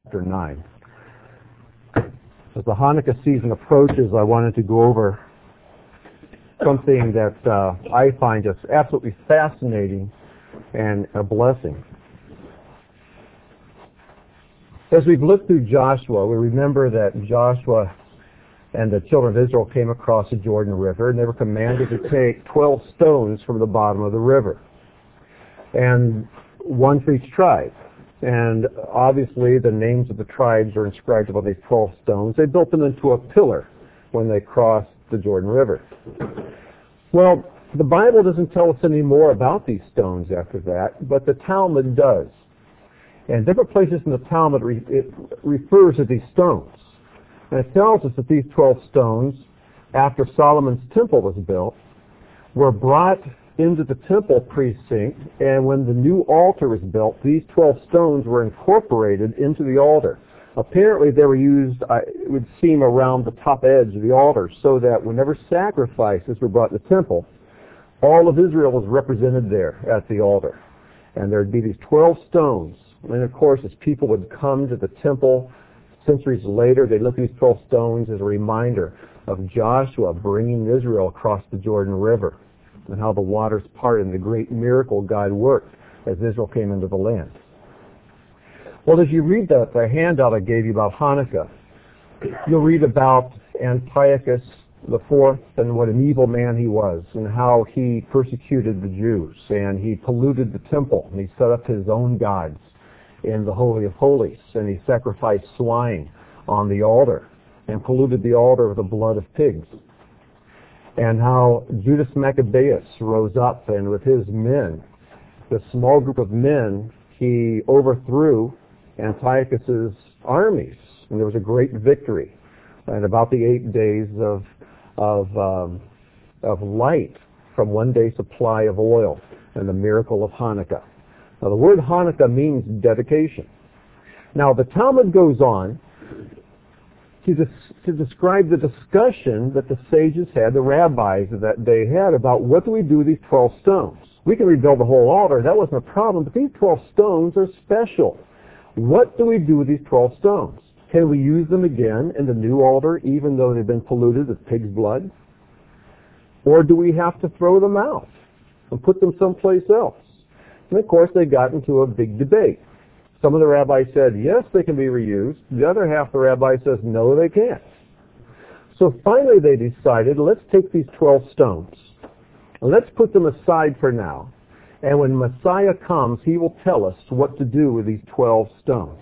chapter 9. As the Hanukkah season approaches, I wanted to go over something that I find just absolutely fascinating and a blessing. As we've looked through Joshua, we remember that Joshua and the children of Israel came across the Jordan River, and they were commanded to take 12 stones from the bottom of the river, and one for each tribe. And obviously the names of the tribes are inscribed upon these 12 stones. They built them into a pillar when they crossed the Jordan River. Well, the Bible doesn't tell us any more about these stones after that, but the Talmud does. And different places in the Talmud it refers to these stones. And it tells us that these 12 stones, after Solomon's temple was built, were brought into the temple precinct, and when the new altar was built, these 12 stones were incorporated into the altar. Apparently they were used, it would seem, around the top edge of the altar, so that whenever sacrifices were brought to the temple, all of Israel was represented there at the altar. And there would be these 12 stones. And of course, as people would come to the temple centuries later, they'd look at these 12 stones as a reminder of Joshua bringing Israel across the Jordan River, and how the waters parted and the great miracle God worked as Israel came into the land. Well, as you read the handout I gave you about Hanukkah, you'll read about Antiochus IV and what an evil man he was, and how he persecuted the Jews, and he polluted the temple, and he set up his own gods in the Holy of Holies, and he sacrificed swine on the altar and polluted the altar with the blood of pigs. And how Judas Maccabeus rose up, and with his men, the small group of men, he overthrew Antiochus's armies, and there was a great victory, and about the 8 days of light from 1 day supply of oil, and the miracle of Hanukkah. Now, the word Hanukkah means dedication. Now, the Talmud goes on to describe the discussion that the sages had, the rabbis of that day had, about what do we do with these 12 stones. We can rebuild the whole altar, that wasn't a problem, but these 12 stones are special. What do we do with these 12 stones? Can we use them again in the new altar, even though they've been polluted with pig's blood? Or do we have to throw them out and put them someplace else? And of course, they got into a big debate. Some of the rabbis said, yes, they can be reused. The other half of the rabbi says, no, they can't. So finally they decided, let's take these 12 stones, and let's put them aside for now. And when Messiah comes, he will tell us what to do with these 12 stones.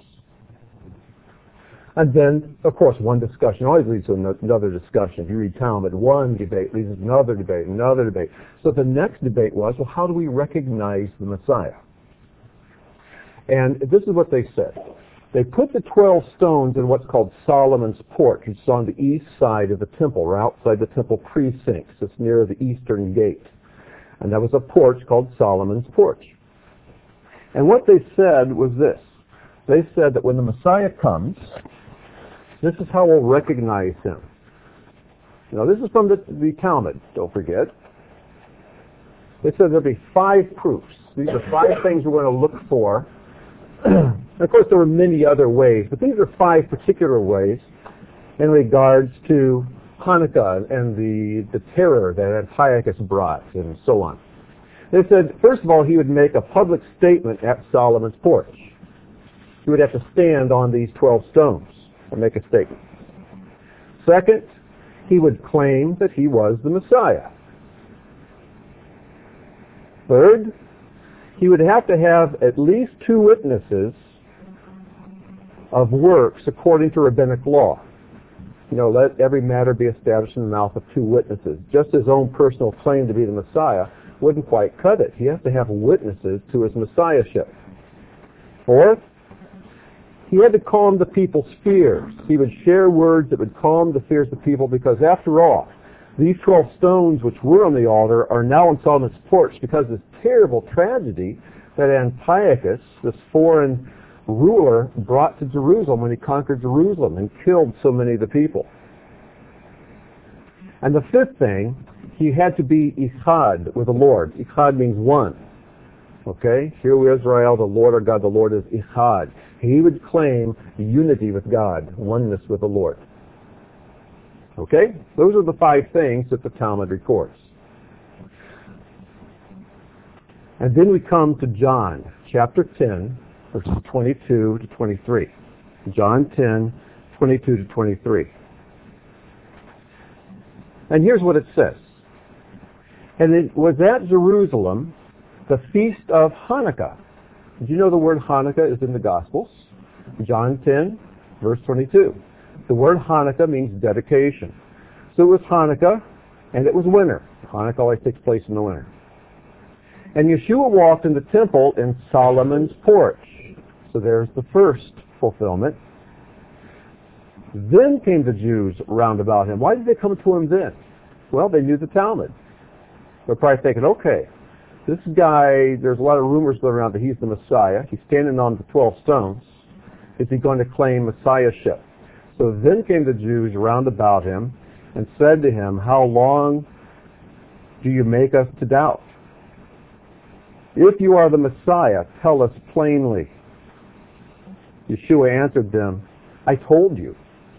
And then, of course, one discussion always leads to another discussion. If you read Talmud, one debate leads to another debate, another debate. So the next debate was, well, how do we recognize the Messiah? And this is what they said. They put the 12 stones in what's called Solomon's porch, which is on the east side of the temple, or outside the temple precincts. It's near the eastern gate. And that was a porch called Solomon's porch. And what they said was this. They said that when the Messiah comes, this is how we'll recognize him. Now, this is from the Talmud, don't forget. They said there'll be 5 proofs. These are 5 things we're going to look for. And of course, there were many other ways, but these are 5 particular ways in regards to Hanukkah and the terror that Antiochus brought, and so on. They said, first of all, he would make a public statement at Solomon's porch. He would have to stand on these 12 stones and make a statement. Second, he would claim that he was the Messiah. Third, he would have to have at least 2 witnesses of works according to rabbinic law. You know, let every matter be established in the mouth of 2 witnesses. Just his own personal claim to be the Messiah wouldn't quite cut it. He has to have witnesses to his messiahship. Fourth, he had to calm the people's fears. He would share words that would calm the fears of people, because after all, these 12 stones which were on the altar are now on Solomon's porch because of this terrible tragedy that Antiochus, this foreign ruler, brought to Jerusalem when he conquered Jerusalem and killed so many of the people. And the 5th thing, he had to be ichad with the Lord. Ichad means one. Okay? Hear, O Israel, the Lord our God, the Lord is Echad. He would claim unity with God, oneness with the Lord. Okay? Those are the 5 things that the Talmud records. And then we come to John, chapter 10, verses 22 to 23. John 10, 22 to 23. And here's what it says. And it was at Jerusalem, the feast of Hanukkah. Did you know the word Hanukkah is in the Gospels? John 10, verse 22. The word Hanukkah means dedication. So it was Hanukkah, and it was winter. Hanukkah always takes place in the winter. And Yeshua walked in the temple in Solomon's porch. So there's the first fulfillment. Then came the Jews round about him. Why did they come to him then? Well, they knew the Talmud. They're probably thinking, okay, this guy, there's a lot of rumors going around that he's the Messiah. He's standing on the 12 stones. Is he going to claim messiahship? So then came the Jews round about him and said to him, how long do you make us to doubt? If you are the Messiah, tell us plainly. Yeshua answered them, I told you.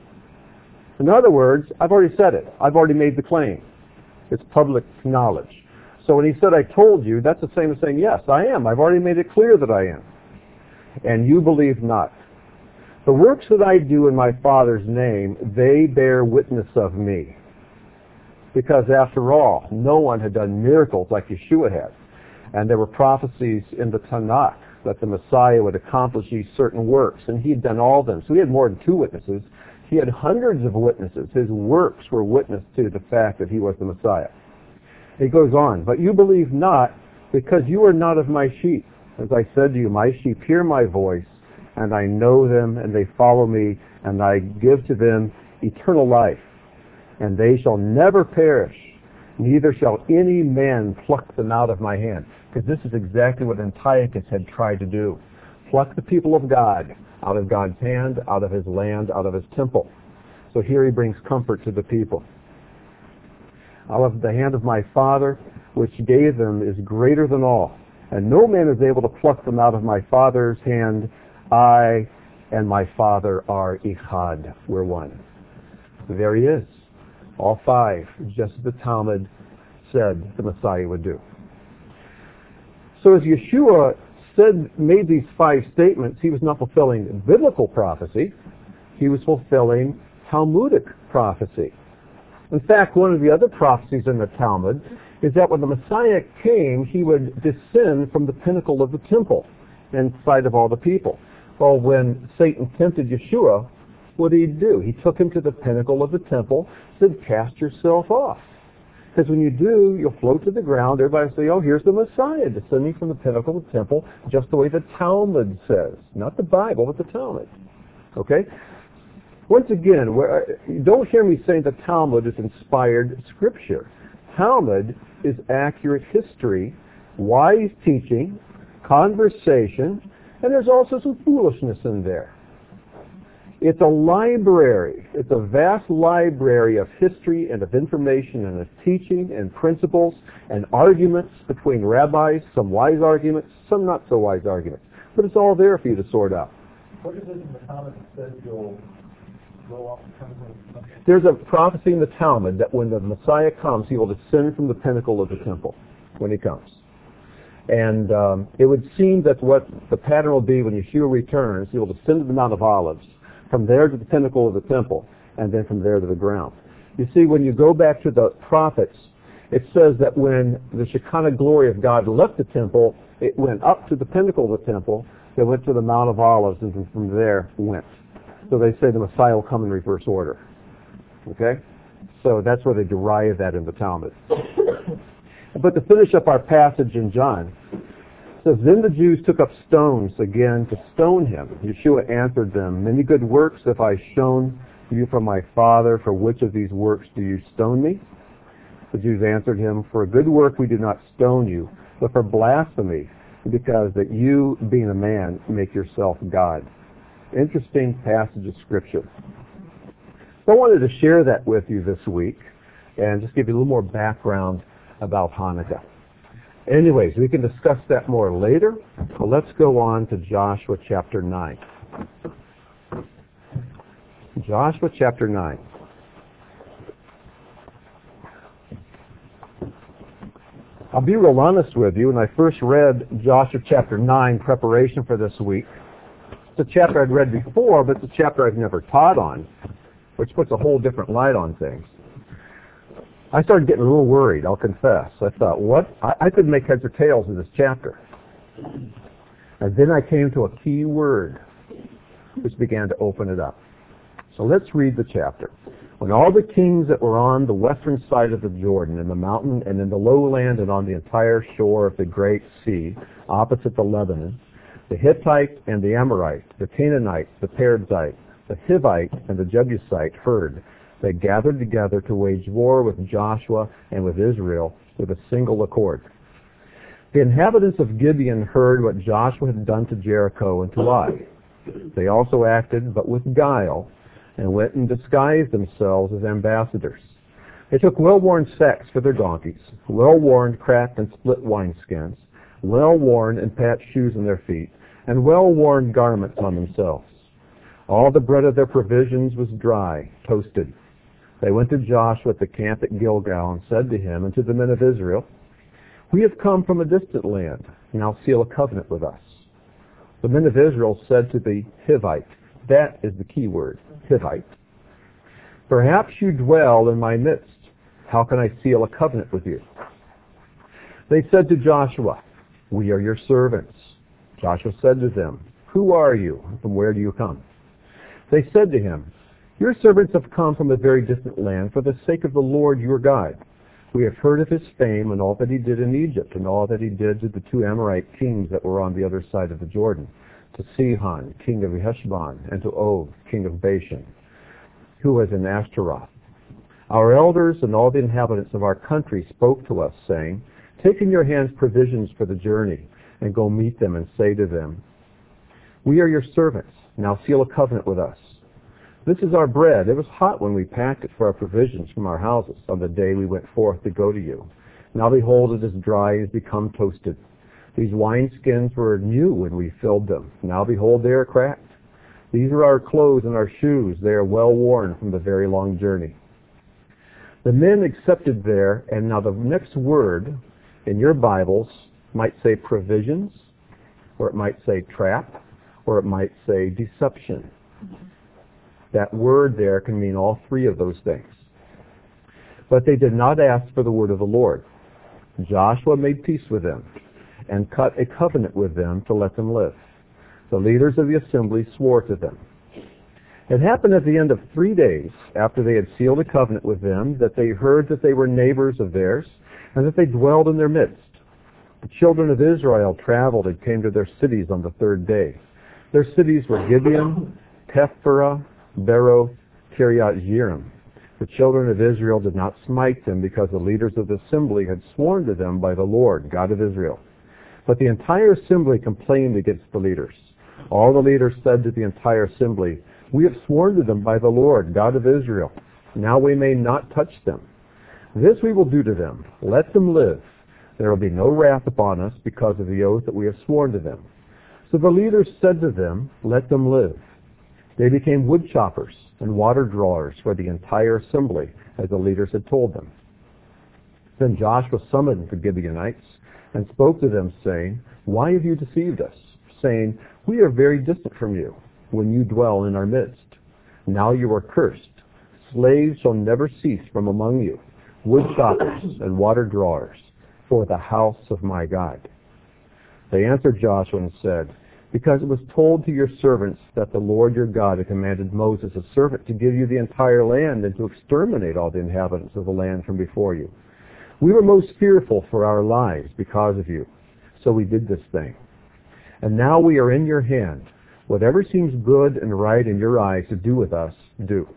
In other words, I've already said it. I've already made the claim. It's public knowledge. So when he said, I told you, that's the same as saying, yes, I am. I've already made it clear that I am. And you believe not. The works that I do in my Father's name, they bear witness of me. Because after all, no one had done miracles like Yeshua had. And there were prophecies in the Tanakh that the Messiah would accomplish these certain works. And he had done all of them. So he had more than 2 witnesses. He had hundreds of witnesses. His works were witness to the fact that he was the Messiah. He goes on, but you believe not because you are not of my sheep. As I said to you, my sheep hear my voice, and I know them, and they follow me, and I give to them eternal life. And they shall never perish, neither shall any man pluck them out of my hand. Because this is exactly what Antiochus had tried to do. Pluck the people of God out of God's hand, out of his land, out of his temple. So here he brings comfort to the people. Out of the hand of my Father, which gave them, is greater than all. And no man is able to pluck them out of my Father's hand. I and my Father are Echad. We're one. There he is. All 5, just as the Talmud said the Messiah would do. So as Yeshua made these 5 statements, he was not fulfilling biblical prophecy. He was fulfilling Talmudic prophecy. In fact, one of the other prophecies in the Talmud is that when the Messiah came, he would descend from the pinnacle of the temple in sight of all the people. Well, when Satan tempted Yeshua, what did he do? He took him to the pinnacle of the temple, said, cast yourself off. Because when you do, you'll float to the ground. Everybody will say, oh, here's the Messiah descending from the pinnacle of the temple, just the way the Talmud says. Not the Bible, but the Talmud. Okay? Once again, don't hear me saying the Talmud is inspired scripture. Talmud is accurate history, wise teaching, conversation, and there's also some foolishness in there. It's a library. It's a vast library of history and of information and of teaching and principles and arguments between rabbis, some wise arguments, some not so wise arguments. But it's all there for you to sort out. What is it in the Talmud that says you'll go off the temple? There's a prophecy in the Talmud that when the Messiah comes, he will descend from the pinnacle of the temple when he comes. And it would seem that what the pattern will be when Yeshua returns, he will descend to the Mount of Olives, from there to the pinnacle of the temple, and then from there to the ground. You see, when you go back to the prophets, it says that when the Shekinah glory of God left the temple, it went up to the pinnacle of the temple, it went to the Mount of Olives, and from there went. So they say the Messiah will come in reverse order. Okay? So that's where they derive that in the Talmud. But to finish up our passage in John, it says, then the Jews took up stones again to stone him. Yeshua answered them, many good works have I shown you from my Father. For which of these works do you stone me? The Jews answered him, for a good work we do not stone you, but for blasphemy, because that you, being a man, make yourself God. Interesting passage of Scripture. So I wanted to share that with you this week and just give you a little more background about Hanukkah. Anyways, we can discuss that more later. So let's go on to Joshua chapter 9. Joshua chapter 9. I'll be real honest with you. When I first read Joshua chapter 9, preparation for this week, it's a chapter I'd read before, but it's a chapter I've never taught on, which puts a whole different light on things. I started getting a little worried, I'll confess. I thought, what? I couldn't make heads or tails of this chapter. And then I came to a key word, which began to open it up. So let's read the chapter. When all the kings that were on the western side of the Jordan, in the mountain and in the lowland and on the entire shore of the great sea, opposite the Lebanon, the Hittite and the Amorite, the Canaanite, the Perizzite, the Hivite and the Jebusite heard, they gathered together to wage war with Joshua and with Israel with a single accord. The inhabitants of Gibeon heard what Joshua had done to Jericho and to Ai. They also acted, but with guile, and went and disguised themselves as ambassadors. They took well-worn sacks for their donkeys, well-worn cracked and split wineskins, well-worn and patched shoes on their feet, and well-worn garments on themselves. All the bread of their provisions was dry, toasted. They went to Joshua at the camp at Gilgal and said to him and to the men of Israel, "We have come from a distant land. Now seal a covenant with us." The men of Israel said to the Hivite, that is the key word, Hivite, "Perhaps you dwell in my midst. How can I seal a covenant with you?" They said to Joshua, "We are your servants." Joshua said to them, "Who are you? From where do you come?" They said to him, "Your servants have come from a very distant land for the sake of the Lord your God. We have heard of his fame and all that he did in Egypt and all that he did to the two Amorite kings that were on the other side of the Jordan, to Sihon, king of Heshbon, and to Og, king of Bashan, who was in Ashtaroth. Our elders and all the inhabitants of our country spoke to us, saying, 'Take in your hands provisions for the journey, and go meet them and say to them, "We are your servants. Now seal a covenant with us. This is our bread. It was hot when we packed it for our provisions from our houses on the day we went forth to go to you. Now behold, it is dry and has become toasted. These wineskins were new when we filled them. Now behold, they are cracked. These are our clothes and our shoes. They are well worn from the very long journey." The men accepted there, and now the next word in your Bibles might say provisions, or it might say trap, or it might say deception. That word there can mean all three of those things. But they did not ask for the word of the Lord. Joshua made peace with them and cut a covenant with them to let them live. The leaders of the assembly swore to them. It happened at the end of 3 days after they had sealed a covenant with them that they heard that they were neighbors of theirs and that they dwelled in their midst. The children of Israel traveled and came to their cities on the third day. Their cities were Gibeon, Tephera, Beroth, Kiriath Jearim. The children of Israel did not smite them because the leaders of the assembly had sworn to them by the Lord, God of Israel. But the entire assembly complained against the leaders. All the leaders said to the entire assembly, "We have sworn to them by the Lord, God of Israel. Now we may not touch them. This we will do to them. Let them live. There will be no wrath upon us because of the oath that we have sworn to them." So the leaders said to them, "Let them live." They became wood choppers and water drawers for the entire assembly, as the leaders had told them. Then Joshua summoned the Gibeonites and spoke to them, saying, "Why have you deceived us, saying, 'We are very distant from you,' when you dwell in our midst? Now you are cursed. Slaves shall never cease from among you, wood choppers and water drawers, for the house of my God." They answered Joshua and said, "Because it was told to your servants that the Lord your God had commanded Moses, his servant, to give you the entire land and to exterminate all the inhabitants of the land from before you. We were most fearful for our lives because of you, so we did this thing. And now we are in your hand. Whatever seems good and right in your eyes to do with us, do."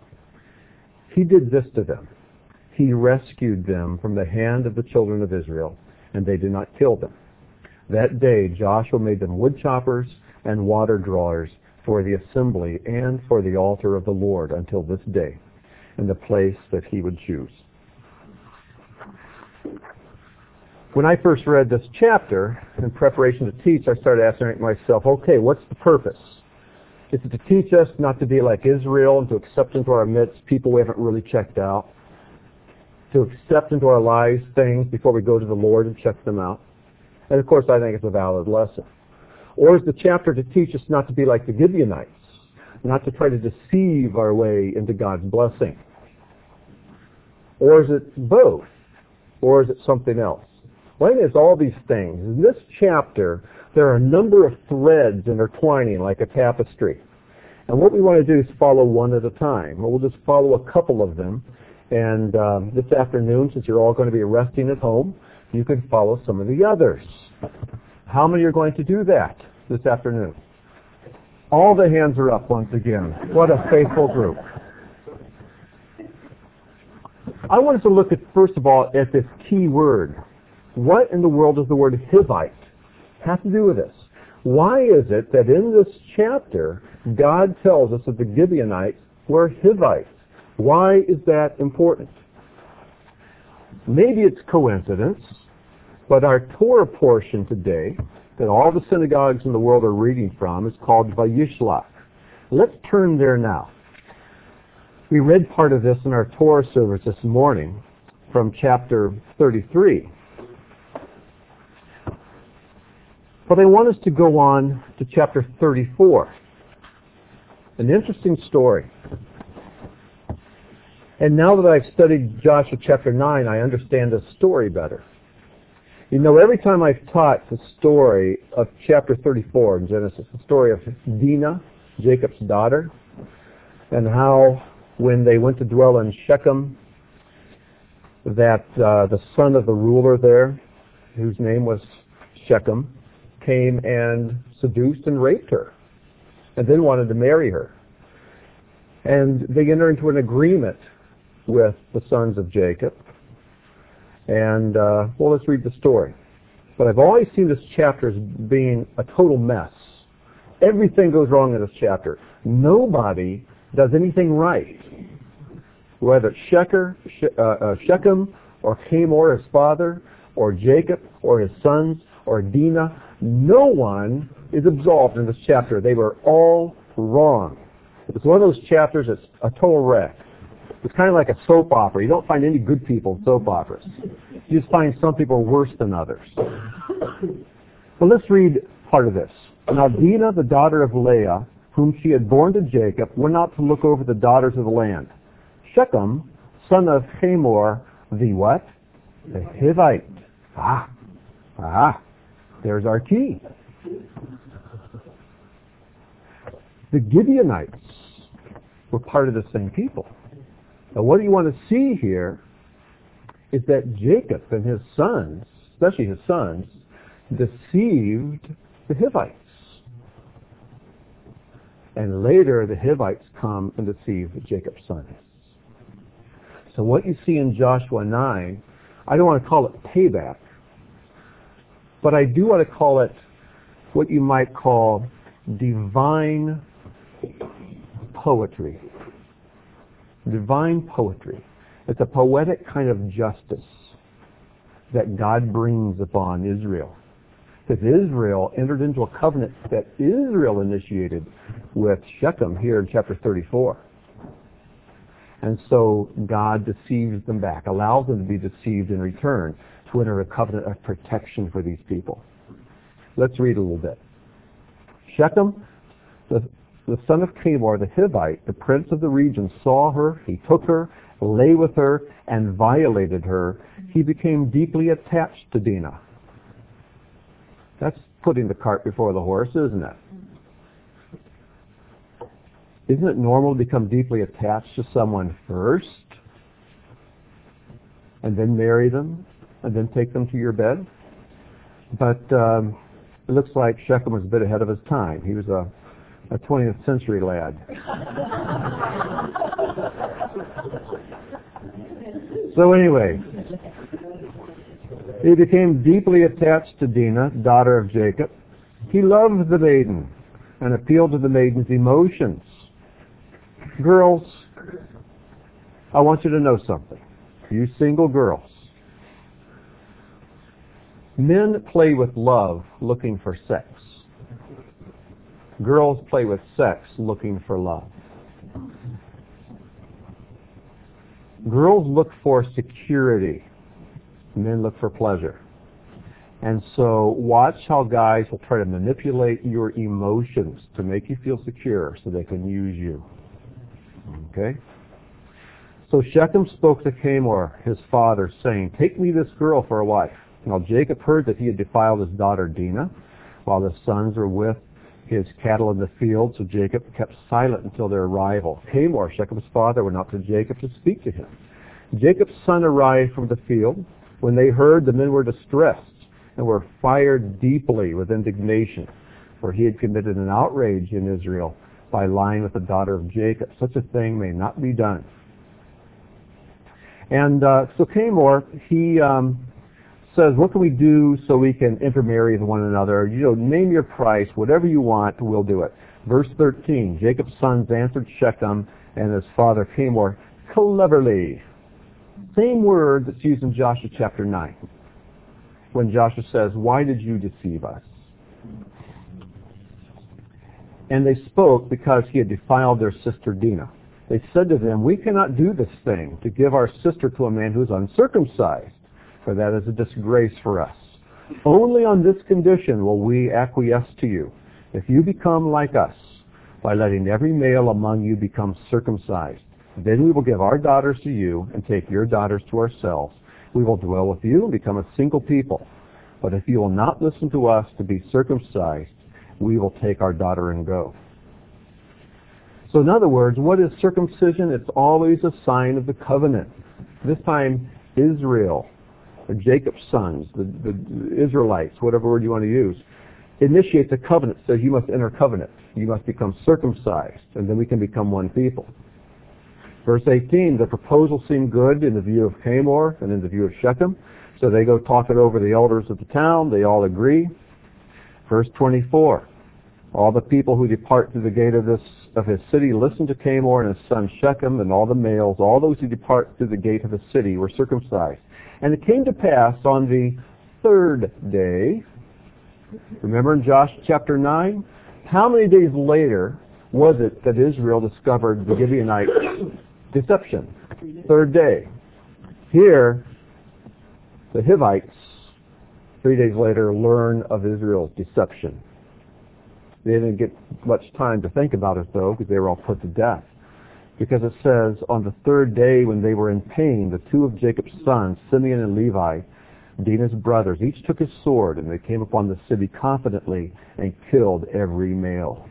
He did this to them. He rescued them from the hand of the children of Israel, and they did not kill them. That day Joshua made them wood choppers and water drawers for the assembly and for the altar of the Lord until this day, in the place that he would choose. When I first read this chapter, in preparation to teach, I started asking myself, okay, what's the purpose? Is it to teach us not to be like Israel and to accept into our midst people we haven't really checked out? To accept into our lives things before we go to the Lord and check them out? And of course, I think it's a valid lesson. Or is the chapter to teach us not to be like the Gibeonites, not to try to deceive our way into God's blessing? Or is it both? Or is it something else? Well, it's all these things. In this chapter, there are a number of threads intertwining like a tapestry. And what we want to do is follow one at a time. We'll just follow a couple of them. And this afternoon, since you're all going to be resting at home, you can follow some of the others. How many are going to do that this afternoon? All the hands are up once again. What a faithful group. I want us to look at, first of all, at this key word. What in the world does the word Hivite have to do with this? Why is it that in this chapter, God tells us that the Gibeonites were Hivites? Why is that important? Maybe it's coincidence, but our Torah portion today, that all the synagogues in the world are reading from, is called Vayishlach. Let's turn there now. We read part of this in our Torah service this morning from chapter 33. But I want us to go on to chapter 34. An interesting story. And now that I've studied Joshua chapter 9, I understand the story better. You know, every time I've taught the story of chapter 34 in Genesis, the story of Dinah, Jacob's daughter, and how when they went to dwell in Shechem, that the son of the ruler there, whose name was Shechem, came and seduced and raped her, and then wanted to marry her. And they entered into an agreement with the sons of Jacob. And, well, let's read the story. But I've always seen this chapter as being a total mess. Everything goes wrong in this chapter. Nobody does anything right. Whether it's Shechem or Hamor, his father, or Jacob or his sons, or Dinah, no one is absolved in this chapter. They were all wrong. It's one of those chapters that's a total wreck. It's kind of like a soap opera. You don't find any good people in soap operas. You just find some people worse than others. Well, let's read part of this. Now Dinah, the daughter of Leah, whom she had borne to Jacob, went out to look over the daughters of the land. Shechem, son of Hamor, the what? The Hivite. There's our key. The Gibeonites were part of the same people. Now what you want to see here is that Jacob and his sons, especially his sons, deceived the Hivites. And later the Hivites come and deceive Jacob's sons. So what you see in Joshua 9, I don't want to call it payback, but I do want to call it what you might call divine poetry. Divine poetry. It's a poetic kind of justice that God brings upon Israel. Because Israel entered into a covenant that Israel initiated with Shechem here in chapter 34. And so God deceives them back, allows them to be deceived in return to enter a covenant of protection for these people. Let's read a little bit. Shechem, the son of Hamor, the Hivite, the prince of the region, saw her, he took her, lay with her, and violated her. He became deeply attached to Dinah. That's putting the cart before the horse, isn't it? Isn't it normal to become deeply attached to someone first, and then marry them, and then take them to your bed? But it looks like Shechem was a bit ahead of his time. He was a 20th century lad. So anyway, he became deeply attached to Dinah, daughter of Jacob. He loved the maiden and appealed to the maiden's emotions. Girls, I want you to know something. You single girls, Men play with love looking for sex. Girls play with sex looking for love. Girls look for security. Men look for pleasure. And so watch how guys will try to manipulate your emotions to make you feel secure so they can use you. Okay? So Shechem spoke to Hamor, his father, saying, "Take me this girl for a wife." Now Jacob heard that he had defiled his daughter Dinah, while the sons were with his cattle in the field, so Jacob kept silent until their arrival. Hamor, Shechem's father, went out to Jacob to speak to him. Jacob's son arrived from the field. When they heard, the men were distressed and were fired deeply with indignation, for he had committed an outrage in Israel by lying with the daughter of Jacob. Such a thing may not be done. And so Hamor, he says, "What can we do so we can intermarry with one another? Name your price, whatever you want, we'll do it." Verse 13, Jacob's sons answered Shechem and his father Hamor cleverly. Same word that's used in Joshua chapter 9, when Joshua says, "Why did you deceive us?" And they spoke because he had defiled their sister Dinah. They said to them, "We cannot do this thing, to give our sister to a man who is uncircumcised, for that is a disgrace for us. Only on this condition will we acquiesce to you, if you become like us, by letting every male among you become circumcised. Then we will give our daughters to you and take your daughters to ourselves. We will dwell with you and become a single people. But if you will not listen to us to be circumcised, we will take our daughter and go." So in other words, what is circumcision? It's always a sign of the covenant. This time, Israel, or Jacob's sons, the Israelites, whatever word you want to use, initiates a covenant, says you must enter covenant. You must become circumcised, and then we can become one people. Verse 18, the proposal seemed good in the view of Hamor and in the view of Shechem, so they go talk it over the elders of the town. They all agree. Verse 24, all the people who depart through the gate of his city listen to Hamor and his son Shechem, and all the males, all those who depart through the gate of the city were circumcised. And it came to pass on the third day, remember in Joshua chapter 9, how many days later was it that Israel discovered the Gibeonite deception? Third day. Here, the Hivites, 3 days later, learn of Israel's deception. They didn't get much time to think about it, though, because they were all put to death. Because it says, on the third day when they were in pain, the two of Jacob's sons, Simeon and Levi, Dinah's brothers, each took his sword, and they came upon the city confidently and killed every male.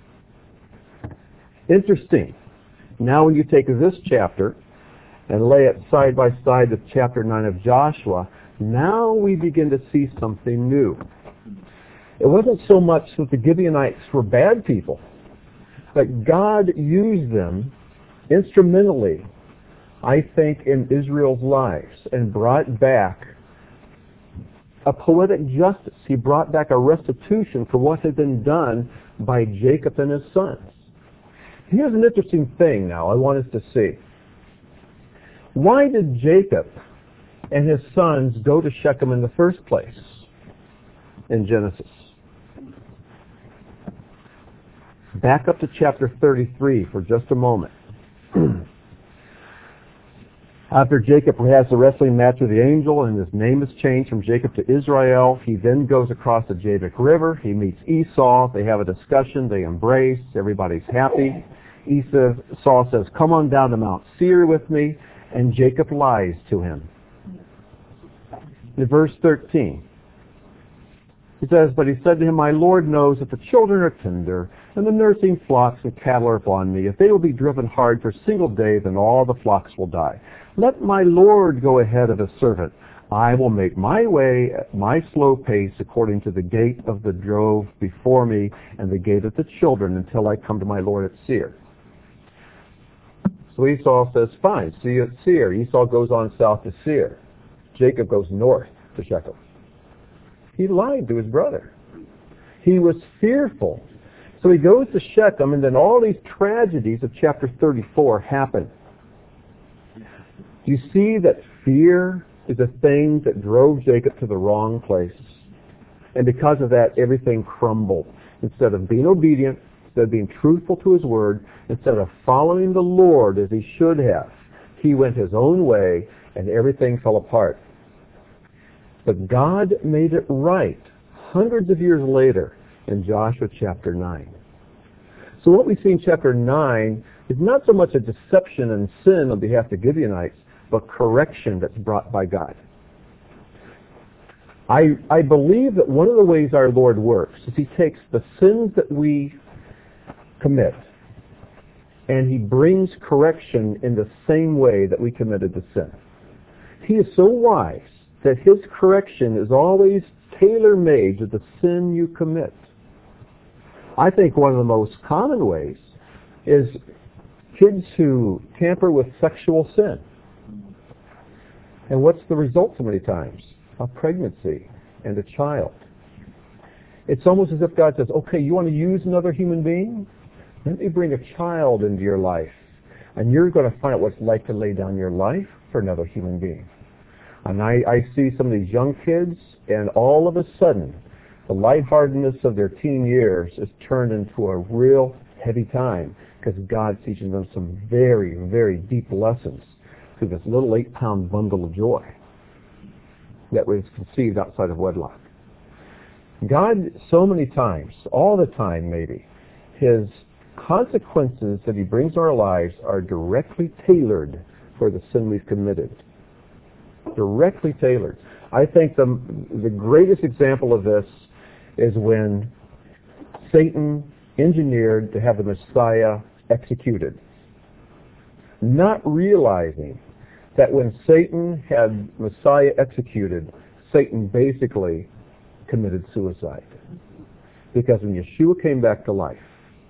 Interesting. Now when you take this chapter and lay it side by side with chapter 9 of Joshua, now we begin to see something new. It wasn't so much that the Gibeonites were bad people, but God used them instrumentally, I think, in Israel's lives and brought back a poetic justice. He brought back a restitution for what had been done by Jacob and his sons. Here's an interesting thing now I want us to see. Why did Jacob and his sons go to Shechem in the first place in Genesis? Back up to chapter 33 for just a moment. After Jacob has the wrestling match with the angel and his name is changed from Jacob to Israel, he then goes across the Jabbok River. He meets Esau. They have a discussion. They embrace. Everybody's happy. Esau says, "Come on down to Mount Seir with me," and Jacob lies to him. In verse 13, he says, "But he said to him, My Lord knows that the children are tender, and the nursing flocks and cattle are upon me. If they will be driven hard for a single day, then all the flocks will die. Let my Lord go ahead of his servant. I will make my way at my slow pace according to the gate of the drove before me and the gate of the children until I come to my Lord at Seir." So Esau says, "Fine, see you at Seir." Esau goes on south to Seir. Jacob goes north to Shechem. He lied to his brother. He was fearful. So he goes to Shechem, and then all these tragedies of chapter 34 happen. You see that fear is a thing that drove Jacob to the wrong place. And because of that, everything crumbled. Instead of being obedient, instead of being truthful to his word, instead of following the Lord as he should have, he went his own way and everything fell apart. But God made it right hundreds of years later in Joshua chapter 9. So what we see in chapter 9 is not so much a deception and sin on behalf of the Gibeonites, but correction that's brought by God. I believe that one of the ways our Lord works is he takes the sins that we commit and he brings correction in the same way that we committed the sin. He is so wise that his correction is always tailor-made to the sin you commit. I think one of the most common ways is kids who tamper with sexual sin. And what's the result so many times? A pregnancy and a child. It's almost as if God says, okay, you want to use another human being? Let me bring a child into your life. And you're going to find out what it's like to lay down your life for another human being. And I see some of these young kids, and all of a sudden, the lightheartedness of their teen years is turned into a real heavy time because God's teaching them some very, very deep lessons through this little 8-pound bundle of joy that was conceived outside of wedlock. God, so many times, all the time maybe, his consequences that he brings to our lives are directly tailored for the sin we've committed. Directly tailored. I think the greatest example of this is when Satan engineered to have the Messiah executed, not realizing that when Satan had Messiah executed, Satan basically committed suicide. Because when Yeshua came back to life,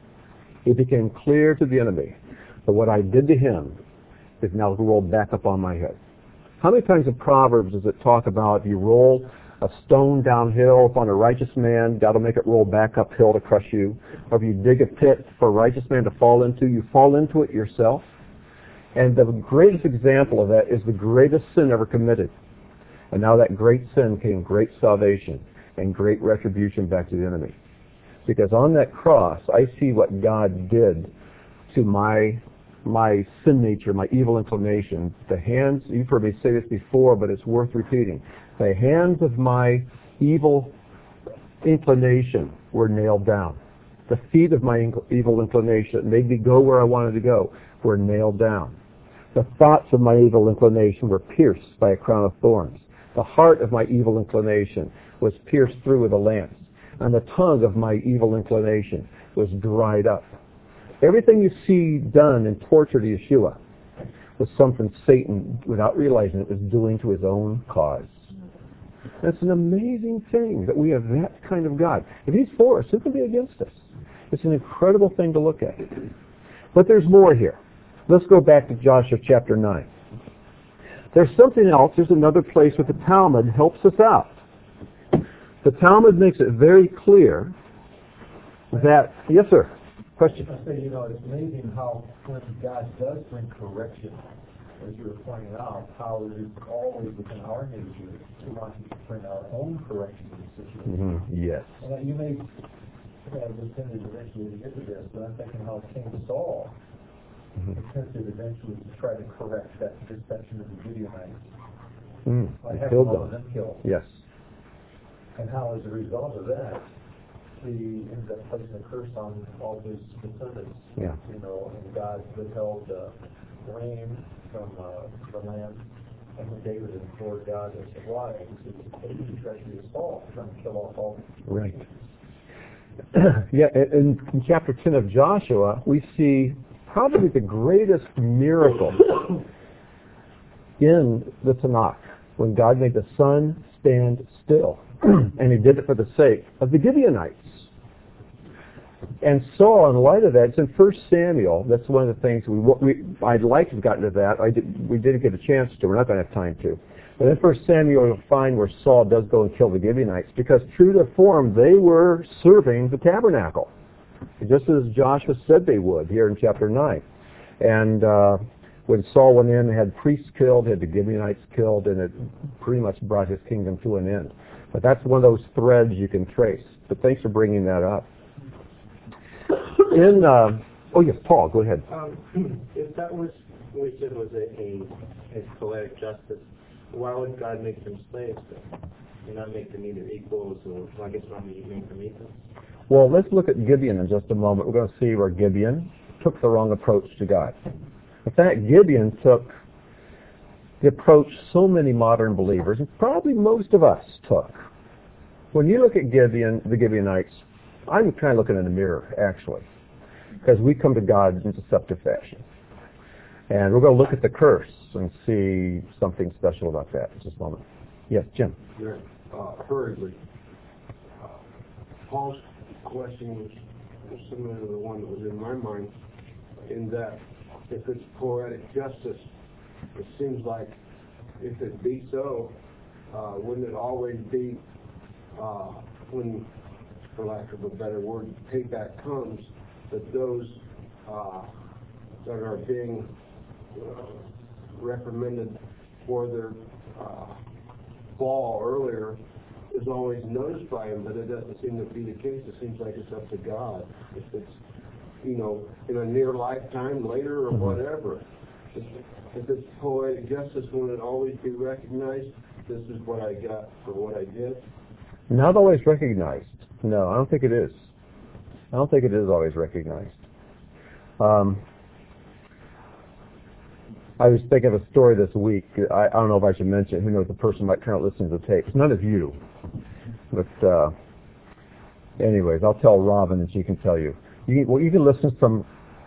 it became clear to the enemy that what I did to him is now rolled back up on my head. How many times in Proverbs does it talk about if you roll a stone downhill upon a righteous man, God will make it roll back uphill to crush you? Or if you dig a pit for a righteous man to fall into, you fall into it yourself? And the greatest example of that is the greatest sin ever committed. And now that great sin came great salvation and great retribution back to the enemy. Because on that cross, I see what God did to my sin nature, my evil inclination. The hands, you've heard me say this before, but it's worth repeating. The hands of my evil inclination were nailed down. The feet of my evil inclination that made me go where I wanted to go were nailed down. The thoughts of my evil inclination were pierced by a crown of thorns. The heart of my evil inclination was pierced through with a lance. And the tongue of my evil inclination was dried up. Everything you see done in torture to Yeshua was something Satan, without realizing it, was doing to his own cause. It's an amazing thing that we have that kind of God. If he's for us, who can be against us? It's an incredible thing to look at. But there's more here. Let's go back to Joshua chapter 9. There's something else. There's another place where the Talmud helps us out. The Talmud makes it very clear that... Yes, sir. Question. I say, it's amazing how when God does bring correction, as you were pointing out, how it is always within our nature to want to bring our own correction to the situation. Mm-hmm. Yes. And you may have intended eventually to get to this, but I'm thinking how King Saul attempted eventually to try to correct that deception of the Gibeonites. By having all of them killed. Yes. And how, as a result of that, he ended up placing a curse on all his descendants. Yeah. And God withheld rain from the land. And when David implored God to supply, he said, "Take the treachery of Saul, trying to kill off all." Right. Yeah. In chapter 10 of Joshua, we see probably the greatest miracle in the Tanakh, when God made the sun stand still. And he did it for the sake of the Gibeonites. And Saul, in light of that, it's in 1 Samuel. That's one of the things I'd like to have gotten to that. We didn't get a chance to. We're not going to have time to. But in 1 Samuel, you'll find where Saul does go and kill the Gibeonites, because true to form, they were serving the tabernacle, just as Joshua said they would here in chapter 9. And when Saul went in and had priests killed, had the Gibeonites killed, and it pretty much brought his kingdom to an end. But that's one of those threads you can trace. But thanks for bringing that up. Oh yes, Paul, go ahead. If that was what we said was a poetic justice, why would God make them slaves then? And not make them either equals, or I guess not make them equals? Well, let's look at Gibeon in just a moment. We're going to see where Gibeon took the wrong approach to God. In fact, Gibeon took the approach so many modern believers, and probably most of us took. When you look at Gibeon, the Gibeonites, I'm kind of looking in the mirror, actually, because we come to God in deceptive fashion. And we're going to look at the curse and see something special about that in just a moment. Yes, Jim. Yeah, hurriedly. Paul's question was similar to the one that was in my mind, in that if it's poetic justice, it seems like if it be so, wouldn't it always be when, for lack of a better word, payback comes, that those that are being reprimanded for their fall earlier is always noticed by him, but it doesn't seem to be the case. It seems like it's up to God. If it's, in a near lifetime later or whatever. If it's poetic justice, wouldn't it always be recognized? This is what I got for what I did? Not always recognized. No, I don't think it is. I don't think it is always recognized. I was thinking of a story this week. I don't know if I should mention it. Who knows, the person might turn out listening to the tapes. None of you. But anyways, I'll tell Robin and she can tell you. You can listen from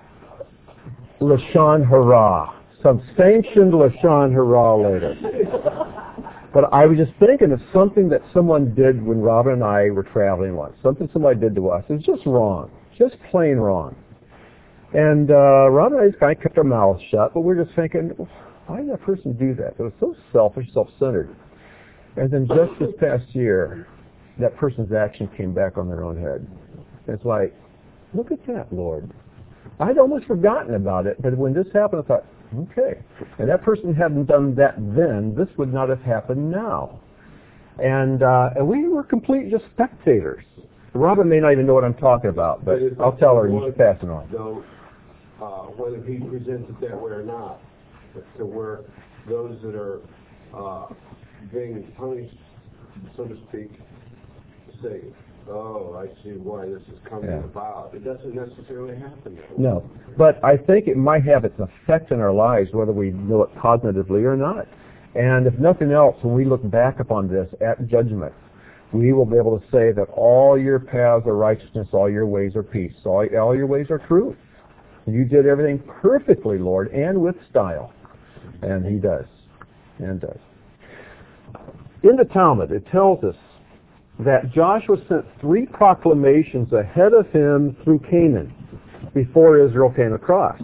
Lashon Hara, some sanctioned Lashon Hara later. But I was just thinking of something that someone did when Robin and I were traveling once. Something somebody did to us. It was just wrong. Just plain wrong. And Robin and I just kind of kept our mouths shut, but we're just thinking, why did that person do that? It was so selfish, self-centered. And then just this past year, that person's action came back on their own head. And it's like, look at that, Lord. I'd almost forgotten about it, but when this happened, I thought, okay. And that person hadn't done that then, this would not have happened now. And we were complete just spectators. Robin may not even know what I'm talking about, but I'll tell her and you should pass it on. Though, whether he presents it that way or not, to where those that are being punished, so to speak, say, oh, I see why this is coming about. It doesn't necessarily happen that way. No, but I think it might have its effect in our lives, whether we know it cognitively or not. And if nothing else, when we look back upon this at judgment, we will be able to say that all your paths are righteousness, all your ways are peace, all your ways are truth. You did everything perfectly, Lord, and with style. And he does. And does. In the Talmud, it tells us that Joshua sent 3 proclamations ahead of him through Canaan before Israel came across.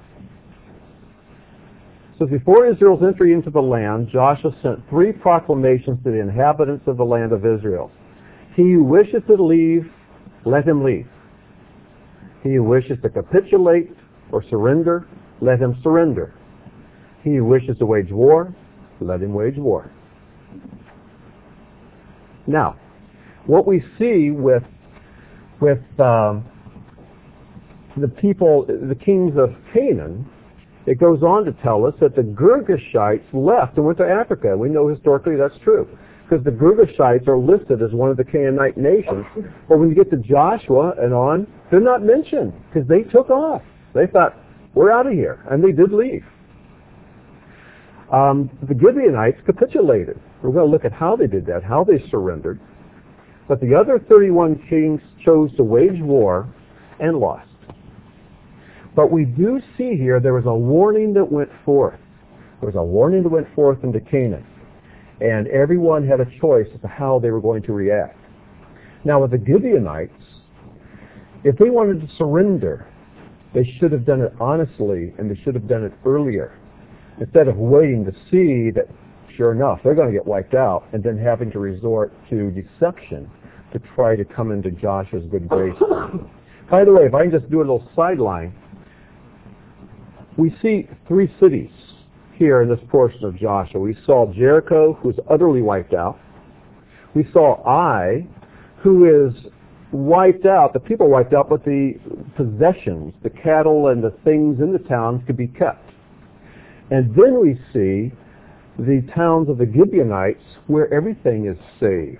So before Israel's entry into the land, Joshua sent 3 proclamations to the inhabitants of the land of Israel. He who wishes to leave, let him leave. He who wishes to capitulate or surrender, let him surrender. He who wishes to wage war, let him wage war. Now, what we see with the people, the kings of Canaan, it goes on to tell us that the Girgashites left and went to Africa. We know historically that's true, because the Girgashites are listed as one of the Canaanite nations. But when you get to Joshua and on, they're not mentioned, because they took off. They thought, we're out of here, and they did leave. The Gibeonites capitulated. We're going to look at how they did that, how they surrendered. But the other 31 kings chose to wage war and lost. But we do see here there was a warning that went forth. There was a warning that went forth into Canaan. And everyone had a choice as to how they were going to react. Now with the Gibeonites, if they wanted to surrender, they should have done it honestly, and they should have done it earlier. Instead of waiting to see that, sure enough, they're going to get wiped out, and then having to resort to deception to try to come into Joshua's good graces. By the way, if I can just do a little sideline, We see three cities here in this portion of Joshua. We saw Jericho, who is utterly wiped out. We saw Ai, who is wiped out, the people wiped out, but the possessions, the cattle and the things in the towns could be kept. And then we see the towns of the Gibeonites where everything is saved.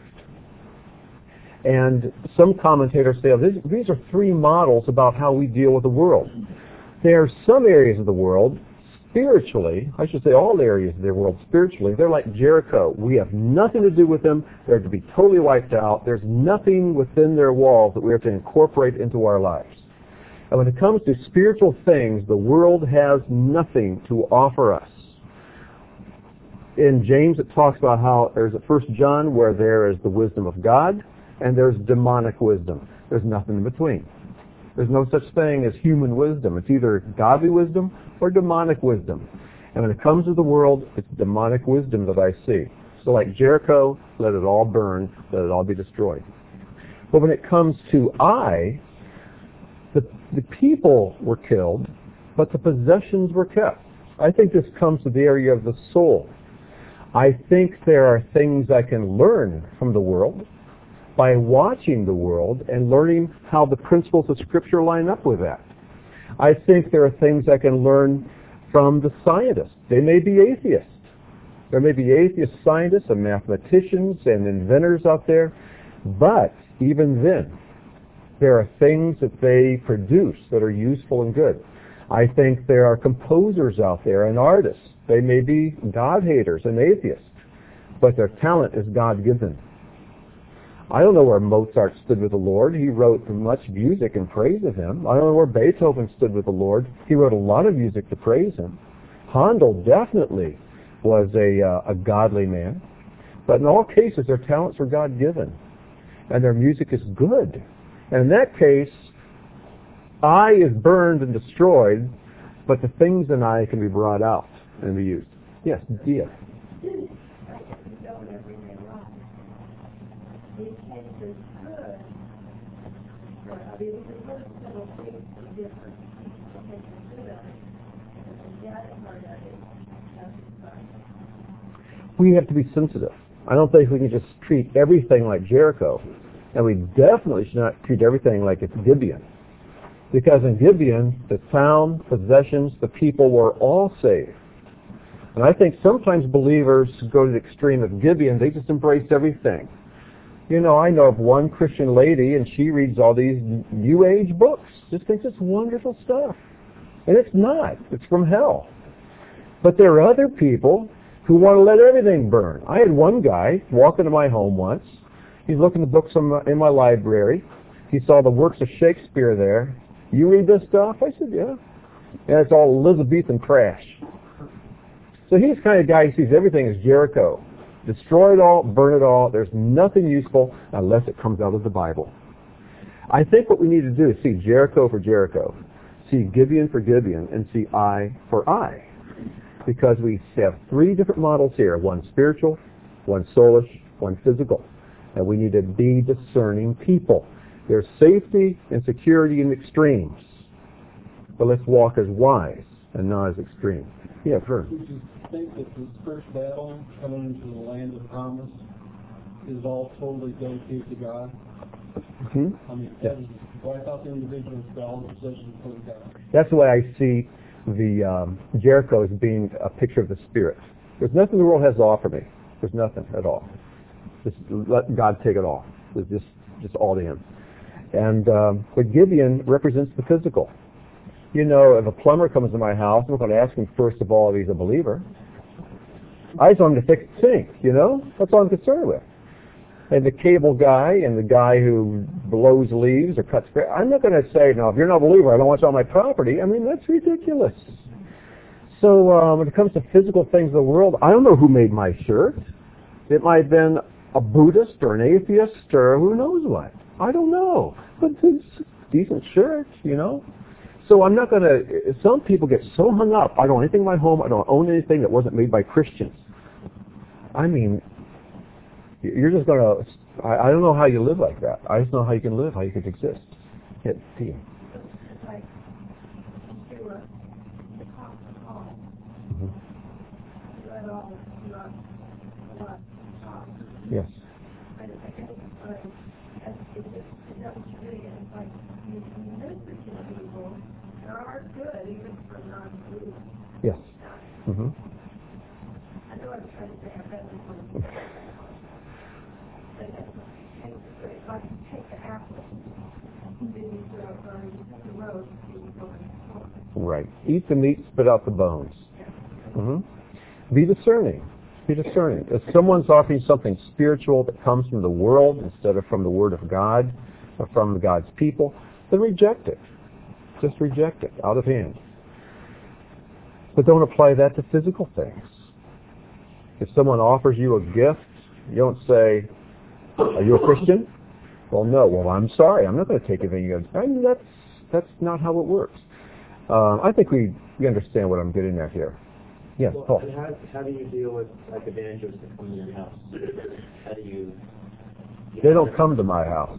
And some commentators say, these are three models about how we deal with the world. There are some areas of the world, spiritually, I should say all areas of the world spiritually, they're like Jericho. We have nothing to do with them. They're to be totally wiped out. There's nothing within their walls that we have to incorporate into our lives. And when it comes to spiritual things, the world has nothing to offer us. In James it talks about how there's a 1 John where there is the wisdom of God and there's demonic wisdom. There's nothing in between. There's no such thing as human wisdom. It's either godly wisdom or demonic wisdom. And when it comes to the world, it's demonic wisdom that I see. So like Jericho, let it all burn, let it all be destroyed. But when it comes to Ai, the people were killed, but the possessions were kept. I think this comes to the area of the soul. I think there are things I can learn from the world by watching the world and learning how the principles of Scripture line up with that. I think there are things I can learn from the scientists. They may be atheists. There may be atheist scientists and mathematicians and inventors out there, but even then, there are things that they produce that are useful and good. I think there are composers out there and artists. They may be God-haters and atheists, but their talent is God-given. I don't know where Mozart stood with the Lord. He wrote much music in praise of him. I don't know where Beethoven stood with the Lord. He wrote a lot of music to praise him. Handel definitely was a godly man. But in all cases, their talents were God-given. And their music is good. And in that case, I is burned and destroyed, but the things in I can be brought out and be used. Yes, Dia. We have to be sensitive. I don't think we can just treat everything like Jericho, and we definitely should not treat everything like it's Gibeon. Because in Gibeon, the town, possessions, the people were all saved. And I think sometimes believers go to the extreme of Gibeon, they just embrace everything. You know, I know of one Christian lady, and she reads all these New Age books. Just thinks it's wonderful stuff. And it's not. It's from hell. But there are other people who want to let everything burn. I had one guy walk into my home once. He's looking at the books in my library. He saw the works of Shakespeare there. You read this stuff? I said, yeah. And it's all Elizabethan trash. So he's the kind of guy who sees everything as Jericho. Destroy it all, burn it all. There's nothing useful unless it comes out of the Bible. I think what we need to do is see Jericho for Jericho, see Gibeon for Gibeon, and see I for I. Because we have three different models here, one spiritual, one soulish, one physical. And we need to be discerning people. There's safety and security in extremes. But let's walk as wise and not as extreme. Yeah, sure. Would you think that the first battle coming into the land of promise is all totally dedicated to God? Mm-hmm. I mean, wipe out the individual spell and possession for God. That's the way I see the Jericho as being a picture of the Spirit. There's nothing the world has to offer me. There's nothing at all. Just let God take it all. It's just all to Him. And but Gibeon represents the physical. You know, if a plumber comes to my house, I'm not going to ask him first of all if he's a believer. I just want him to fix the sink, you know? That's all I'm concerned with. And the cable guy and the guy who blows leaves or cuts grass, I'm not going to say, no, if you're not a believer, I don't want you on my property. I mean, that's ridiculous. So when it comes to physical things of the world, I don't know who made my shirt. It might have been a Buddhist or an atheist or who knows what. I don't know. But it's a decent shirt, you know? So I'm not going to, some people get so hung up, I don't own anything in my home, I don't own anything that wasn't made by Christians. I mean, you're just going to, I don't know how you live like that. I just know how you can live, how you can exist. Hit T. Like, to the Yes. Yes. Mm-hmm. Right. Eat the meat, spit out the bones. Mm-hmm. Be discerning. Be discerning. If someone's offering something spiritual that comes from the world instead of from the Word of God or from God's people, then reject it. Just reject it out of hand. But don't apply that to physical things. If someone offers you a gift, you don't say, "Are you a Christian?" Well, no. Well, I'm sorry. I'm not going to take anything. I mean, that's not how it works. I think we understand what I'm getting at here. Yes, well, Paul. And how do you deal with like evangelists that come to your house? How do you? They don't come to my house.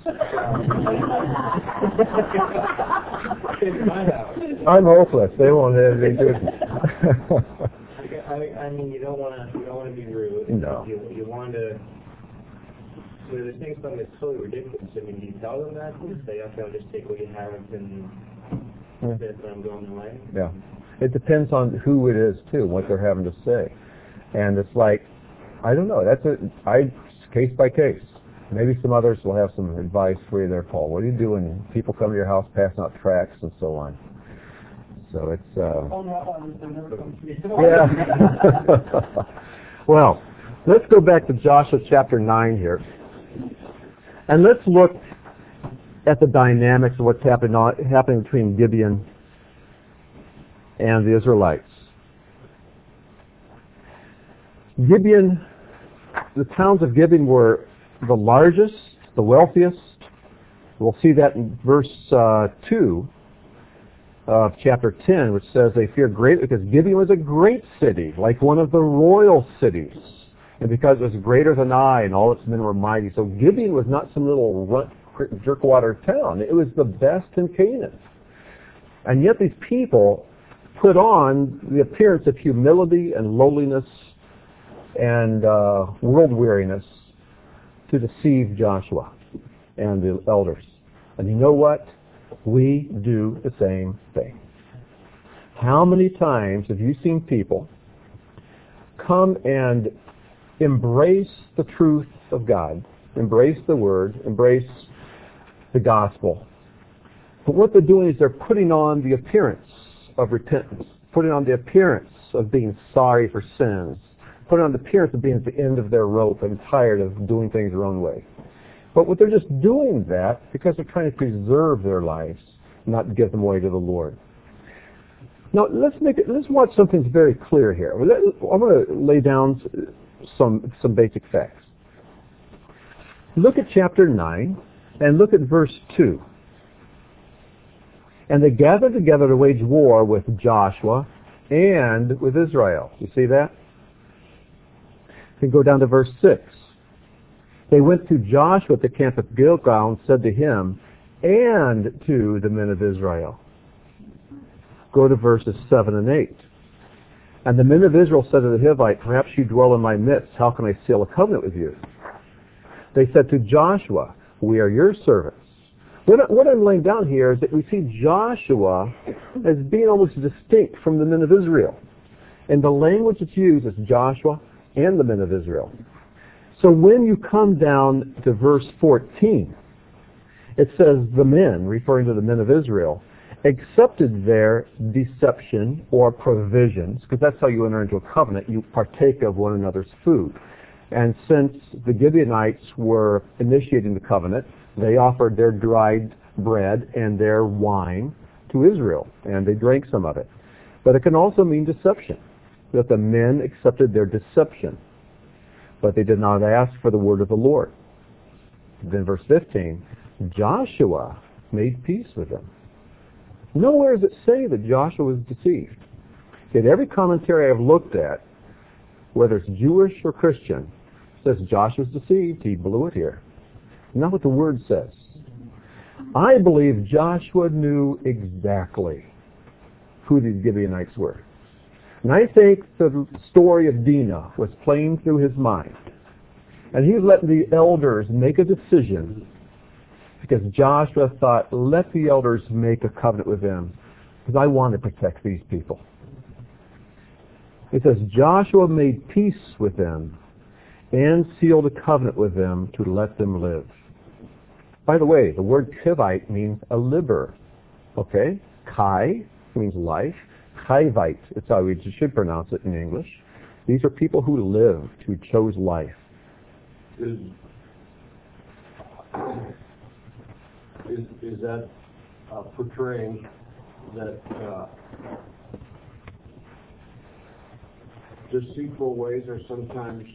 My house. I'm hopeless. They won't have anything to do. I mean, you don't want to be rude. No. You want to. So they're saying something that's totally ridiculous. I mean, do you tell them that? Do you say, "Okay, I'll just take what you have and that's what I'm going away"? Yeah. It depends on who it is too, what they're having to say, and it's like, I don't know. Case by case. Maybe some others will have some advice for you there, Paul. What do you do when people come to your house passing out tracts and so on? So it's. Yeah. Well, let's go back to Joshua chapter 9 here, and let's look at the dynamics of what's happening between Gibeon and the Israelites. Gibeon, the towns of Gibeon were the largest, the wealthiest. We'll see that in verse 2 of chapter 10, which says they feared greatly because Gibeon was a great city, like one of the royal cities. And because it was greater than I, and all its men were mighty. So Gibeon was not some little runt, jerkwater town. It was the best in Canaan. And yet these people put on the appearance of humility and lowliness and world weariness to deceive Joshua and the elders. And you know what? We do the same thing. How many times have you seen people come and embrace the truth of God, embrace the Word, embrace the gospel? But what they're doing is they're putting on the appearance of repentance, putting on the appearance of being sorry for sins, putting on the appearance of being at the end of their rope and tired of doing things their own way. But they're just doing that because they're trying to preserve their lives, not give them away to the Lord. Now, let's watch something that's very clear here. I'm going to lay down some basic facts. Look at chapter 9 and look at verse 2. And they gathered together to wage war with Joshua and with Israel. You see that? You can go down to verse 6. They went to Joshua at the camp of Gilgal and said to him and to the men of Israel. Go to verses 7 and 8. And the men of Israel said to the Hivite, perhaps you dwell in my midst. How can I seal a covenant with you? They said to Joshua, we are your servants. What I'm laying down here is that we see Joshua as being almost distinct from the men of Israel. And the language that's used is Joshua and the men of Israel. So when you come down to verse 14, it says the men, referring to the men of Israel, accepted their deception or provisions, because that's how you enter into a covenant. You partake of one another's food. And since the Gibeonites were initiating the covenant, they offered their dried bread and their wine to Israel, and they drank some of it. But it can also mean deception, that the men accepted their deception, but they did not ask for the word of the Lord. Then verse 15, Joshua made peace with them. Nowhere does it say that Joshua was deceived. In every commentary I've looked at, whether it's Jewish or Christian, says Joshua's deceived, he blew it here. Not what the word says. I believe Joshua knew exactly who these Gibeonites were. And I think the story of Dinah was playing through his mind. And he let the elders make a decision because Joshua thought, let the elders make a covenant with them because I want to protect these people. It says, Joshua made peace with them and sealed a covenant with them to let them live. By the way, the word Kivite means a liver. Okay? Kai means life. Chivite, it's how we should pronounce it in English. These are people who lived, who chose life. Is that portraying that deceitful ways are sometimes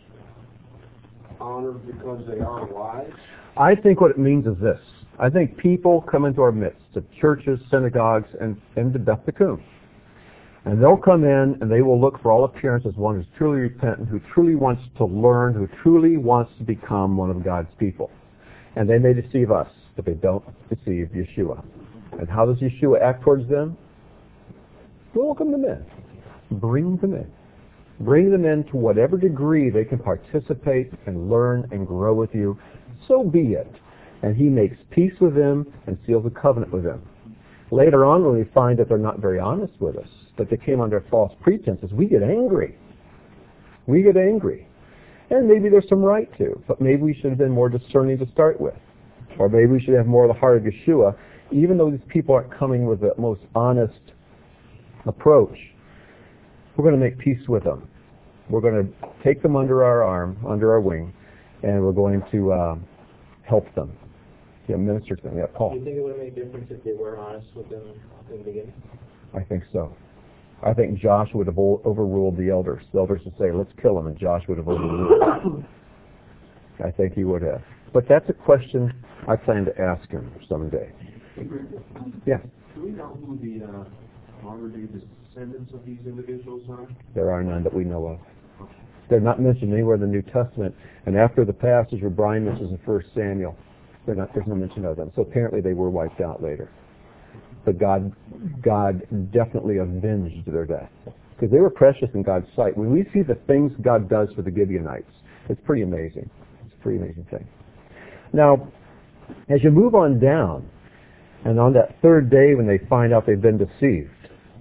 honored because they are wise? I think what it means is this. I think people come into our midst, to churches, synagogues, and to Beth Tikkun. And they'll come in and they will look for all appearance as one who's truly repentant, who truly wants to learn, who truly wants to become one of God's people. And they may deceive us, but they don't deceive Yeshua. And how does Yeshua act towards them? Welcome them in. Bring them in. Bring them in to whatever degree they can participate and learn and grow with you. So be it. And he makes peace with them and seals a covenant with them. Later on, when we find that they're not very honest with us, that they came under false pretenses, we get angry. We get angry. And maybe there's some right to, but maybe we should have been more discerning to start with. Or maybe we should have more of the heart of Yeshua, even though these people aren't coming with the most honest approach. We're going to make peace with them. We're going to take them under our arm, under our wing, and we're going to help them. Minister to them. Yeah, Paul. Do you think it would have made a difference if they were honest with them in the beginning? I think so. I think Joshua would have overruled the elders. The elders would say, let's kill him, and Joshua would have overruled. I think he would have. But that's a question I plan to ask him someday. Yeah. Do we know who the modern-day descendants of these individuals are? There are none that we know of. They're not mentioned anywhere in the New Testament. And after the passage where Brian mentions in 1 Samuel, there's no mention of them. So apparently they were wiped out later. But God definitely avenged their death. Because they were precious in God's sight. When we see the things God does for the Gibeonites, it's pretty amazing. It's a pretty amazing thing. Now, as you move on down, and on that third day when they find out they've been deceived,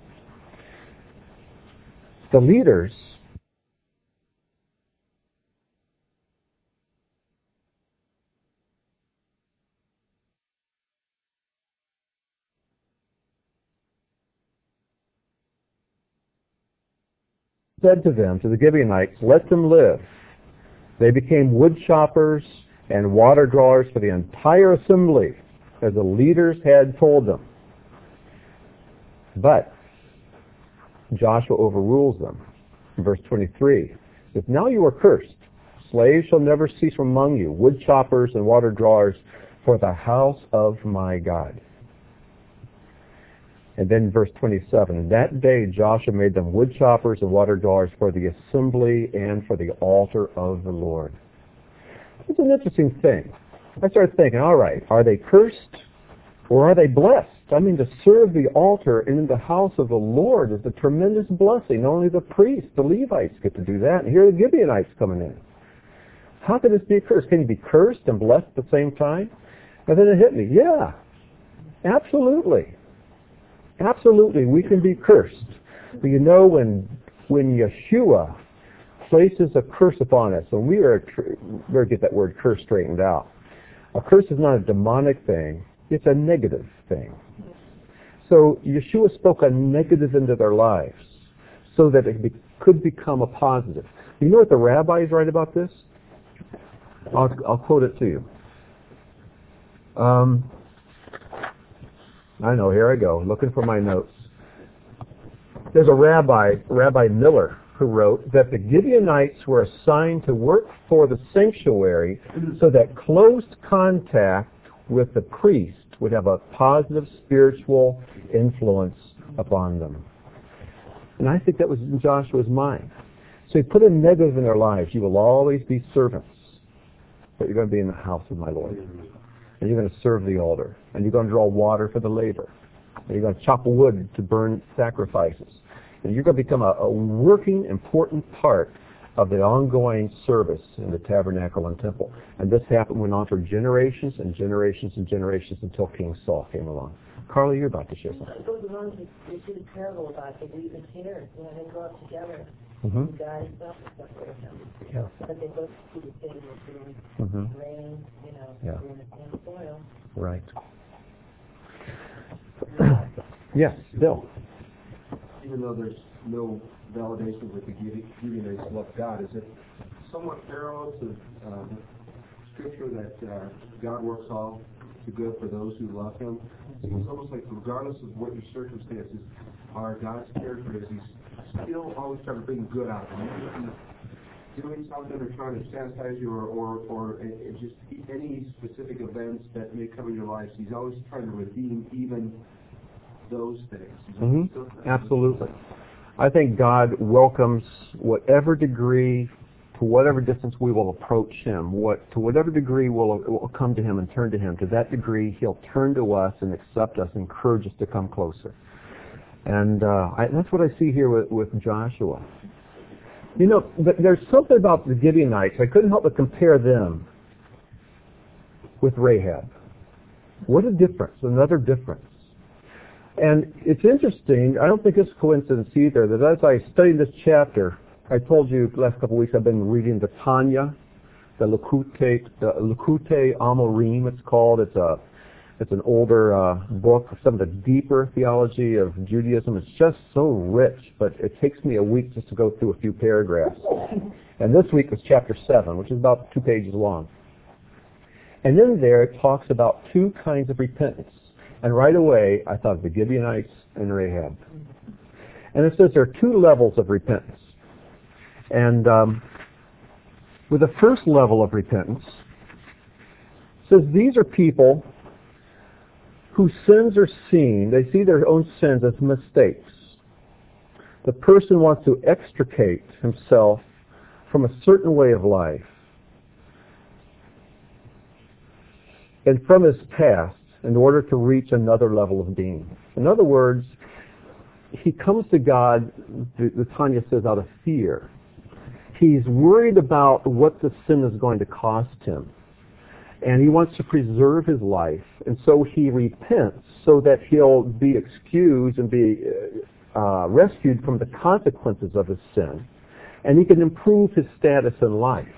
the leaders said to them, to the Gibeonites, let them live. They became wood choppers and water drawers for the entire assembly, as the leaders had told them. But Joshua overrules them. In verse 23, it says, now you are cursed. Slaves shall never cease from among you, wood choppers and water drawers for the house of my God. And then verse 27, and that day Joshua made them wood choppers and water drawers for the assembly and for the altar of the Lord. It's an interesting thing. I started thinking, all right, are they cursed or are they blessed? I mean, to serve the altar and in the house of the Lord is a tremendous blessing. Only the priests, the Levites, get to do that. And here are the Gibeonites coming in. How can this be a curse? Can you be cursed and blessed at the same time? And then it hit me. Yeah, absolutely. Absolutely, we can be cursed. But you know, when Yeshua places a curse upon us, and we better get that word curse straightened out. A curse is not a demonic thing, it's a negative thing. So Yeshua spoke a negative into their lives so that it could become a positive. You know what the rabbis write about this? I'll quote it to you. I know, here I go, looking for my notes. There's a Rabbi Miller, who wrote that the Gibeonites were assigned to work for the sanctuary so that close contact with the priest would have a positive spiritual influence upon them. And I think that was in Joshua's mind. So he put a negative in their lives. You will always be servants, but you're going to be in the house of my Lord. And you're going to serve the altar. And you're going to draw water for the labor. And you're going to chop wood to burn sacrifices. And you're going to become a working, important part of the ongoing service in the tabernacle and temple. And this went on for generations and generations and generations until King Saul came along. Carla, you're about to share something. It goes along to the parable about the wheat and tares. They grow up together. Mm-hmm. God himself is separated them. Yeah. But they both do the same doing rain, Yeah. in the same soil. Right. Yes, Bill. Even though there's no validation that the Gibeonites love God, is it somewhat parallel to Scripture that God works all to good for those who love Him? It's almost like regardless of what your circumstances are, God's character is He's still always trying to bring good out of you. Even if He's doing something or trying to chastise you or just any specific events that may come in your lives, He's always trying to redeem even those things. Absolutely. I think God welcomes whatever degree, to whatever distance we will approach Him, to whatever degree we'll come to Him and turn to Him. To that degree, He'll turn to us and accept us, encourage us to come closer. And that's what I see here with Joshua. But there's something about the Gibeonites. I couldn't help but compare them with Rahab. What a difference, another difference. And it's interesting, I don't think it's coincidence either, that as I studied this chapter, I told you the last couple of weeks I've been reading the Tanya, the Likutei Amorim, it's called. It's an older book, some of the deeper theology of Judaism. It's just so rich, but it takes me a week just to go through a few paragraphs. And this week was chapter 7, which is about 2 pages long. And in there it talks about 2 kinds of repentance. And right away, I thought of the Gibeonites and Rahab. And it says there are 2 levels of repentance. And with the first level of repentance, it says these are people whose sins are seen. They see their own sins as mistakes. The person wants to extricate himself from a certain way of life and from his past in order to reach another level of being. In other words, he comes to God, the Tanya says, out of fear. He's worried about what the sin is going to cost him. And he wants to preserve his life. And so he repents so that he'll be excused and be rescued from the consequences of his sin. And he can improve his status in life.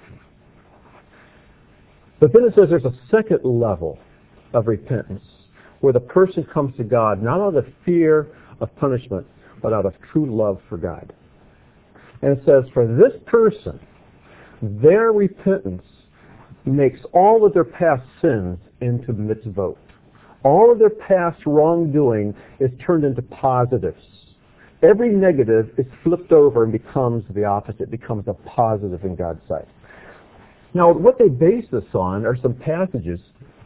But then it says there's a second level of repentance where the person comes to God not out of fear of punishment, but out of true love for God. And it says for this person, their repentance makes all of their past sins into mitzvot. All of their past wrongdoing is turned into positives. Every negative is flipped over and becomes the opposite, becomes a positive in God's sight. Now, what they base this on are some passages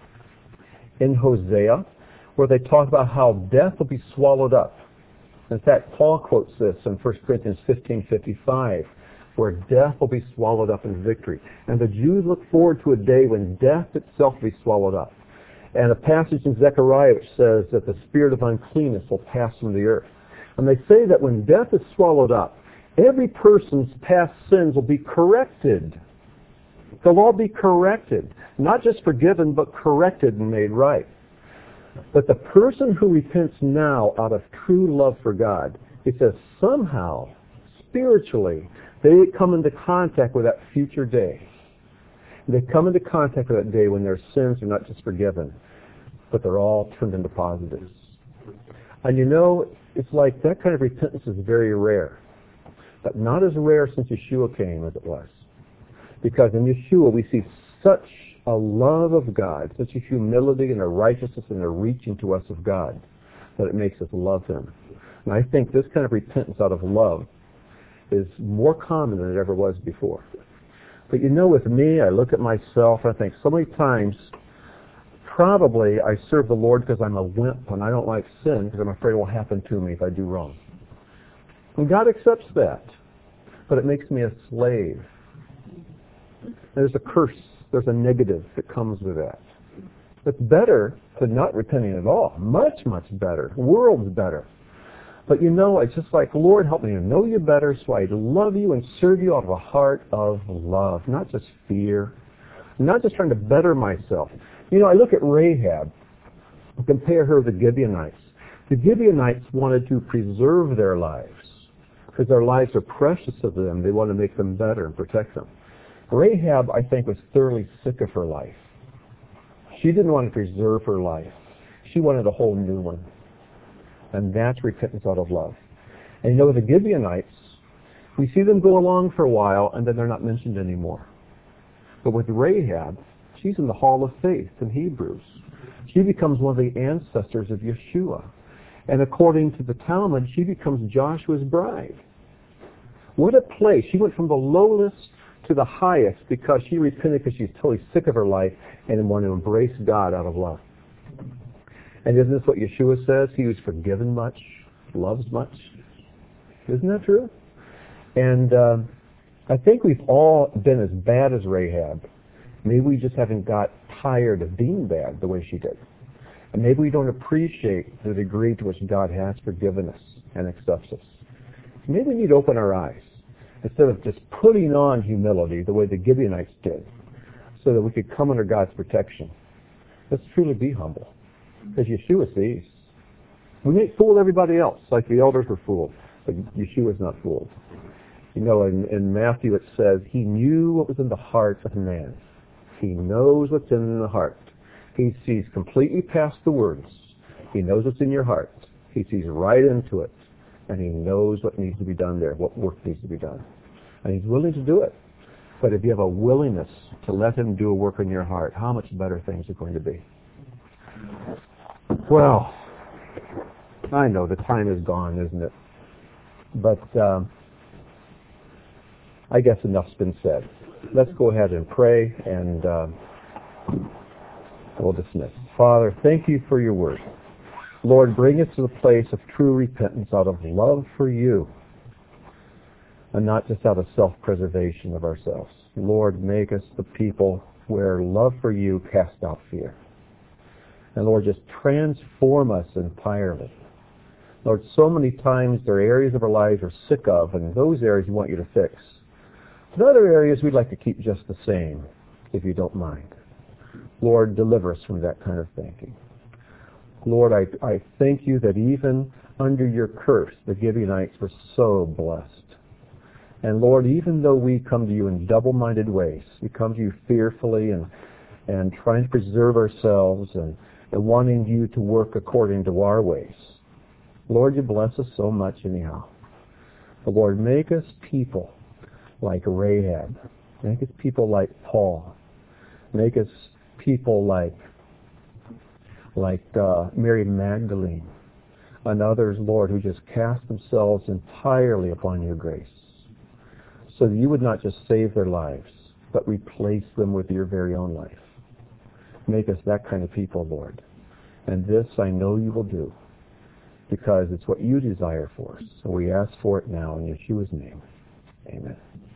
in Hosea where they talk about how death will be swallowed up. In fact, Paul quotes this in 1 Corinthians 15:55, where death will be swallowed up in victory. And the Jews look forward to a day when death itself will be swallowed up. And a passage in Zechariah which says that the spirit of uncleanness will pass from the earth. And they say that when death is swallowed up, every person's past sins will be corrected. They'll all be corrected. Not just forgiven, but corrected and made right. But the person who repents now out of true love for God, it says somehow, spiritually, they come into contact with that future day. They come into contact with that day when their sins are not just forgiven, but they're all turned into positives. And it's like that kind of repentance is very rare. But not as rare since Yeshua came as it was. Because in Yeshua we see such a love of God, such a humility and a righteousness and a reaching to us of God, that it makes us love Him. And I think this kind of repentance out of love is more common than it ever was before. But with me, I look at myself and I think so many times, probably I serve the Lord because I'm a wimp and I don't like sin because I'm afraid it will happen to me if I do wrong. And God accepts that, but it makes me a slave. There's a curse, there's a negative that comes with that. It's better than not repenting at all. Much, much better. Worlds better. But it's just like, Lord, help me to know you better so I love you and serve you out of a heart of love, not just fear, not just trying to better myself. I look at Rahab and compare her to the Gibeonites. The Gibeonites wanted to preserve their lives because their lives are precious to them. They want to make them better and protect them. Rahab, I think, was thoroughly sick of her life. She didn't want to preserve her life. She wanted a whole new one. And that's repentance out of love. And the Gibeonites, we see them go along for a while and then they're not mentioned anymore. But with Rahab, she's in the Hall of Faith in Hebrews. She becomes one of the ancestors of Yeshua. And according to the Talmud, she becomes Joshua's bride. What a place. She went from the lowest to the highest because she repented because she's totally sick of her life and wanted to embrace God out of love. And isn't this what Yeshua says? He who's forgiven much, loves much. Isn't that true? And I think we've all been as bad as Rahab. Maybe we just haven't got tired of being bad the way she did. And maybe we don't appreciate the degree to which God has forgiven us and accepts us. Maybe we need to open our eyes instead of just putting on humility the way the Gibeonites did so that we could come under God's protection. Let's truly be humble. As Yeshua sees. We may fool everybody else, like the elders were fooled, but Yeshua's not fooled. In Matthew it says, he knew what was in the heart of man. He knows what's in the heart. He sees completely past the words. He knows what's in your heart. He sees right into it. And he knows what needs to be done there, what work needs to be done. And he's willing to do it. But if you have a willingness to let him do a work in your heart, how much better things are going to be. Well, I know the time is gone, isn't it? But I guess enough's been said. Let's go ahead and pray, and we'll dismiss. Father, thank you for your word. Lord, bring us to the place of true repentance out of love for you, and not just out of self-preservation of ourselves. Lord, make us the people where love for you casts out fear. And Lord, just transform us entirely. Lord, so many times there are areas of our lives we're sick of, and those areas we want you to fix. But other areas we'd like to keep just the same, if you don't mind. Lord, deliver us from that kind of thinking. Lord, I thank you that even under your curse, the Gibeonites were so blessed. And Lord, even though we come to you in double-minded ways, we come to you fearfully and trying to preserve ourselves and wanting you to work according to our ways. Lord, you bless us so much anyhow. But Lord, make us people like Rahab. Make us people like Paul. Make us people like Mary Magdalene and others, Lord, who just cast themselves entirely upon your grace, so that you would not just save their lives, but replace them with your very own life. Make us that kind of people, Lord. And this I know you will do, because it's what you desire for us. So we ask for it now in Yeshua's name. Amen.